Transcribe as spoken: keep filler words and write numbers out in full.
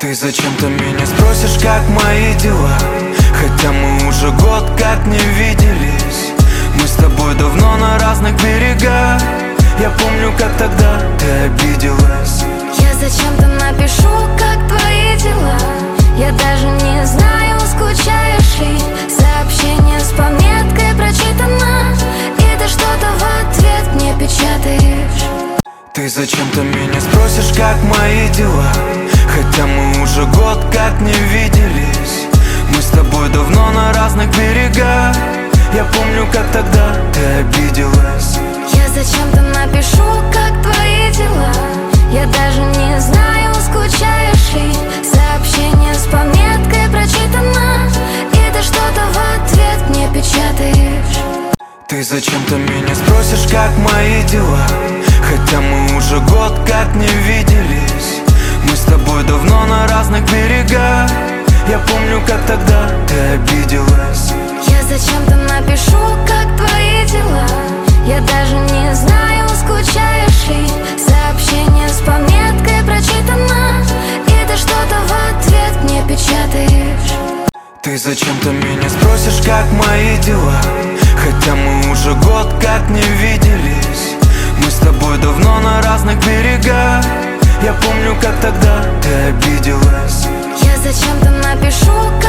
Ты зачем-то меня спросишь, как мои дела, хотя мы уже год как не виделись. Мы с тобой давно на разных берегах. Я помню, как тогда ты обиделась. Я зачем-то напишу, как твои дела. Я даже не знаю, скучаешь ли. Сообщение с пометкой прочитано, и ты что-то в ответ мне печатаешь. Ты зачем-то меня спросишь, как мои дела, хотя мы уже год как не виделись. Мы с тобой давно на разных берегах. Я помню, как тогда ты обиделась. Я зачем-то напишу, как твои дела. Я даже не знаю, скучаешь ли. Сообщение с пометкой прочитано, и ты что-то в ответ мне печатаешь. Ты зачем-то меня спросишь, как мои дела, хотя мы уже год как не виделись. Мы с тобой давно на разных берегах. Я помню, как тогда ты обиделась. Я зачем-то напишу, как твои дела. Я даже не знаю, скучаешь ли. Сообщение с пометкой прочитано, и ты что-то в ответ мне печатаешь. Ты зачем-то меня спросишь, как мои дела, хотя мы уже год как не виделись. Мы с тобой давно на разных берегах. Я помню, как тогда ты обиделась. Я зачем-то напишу, как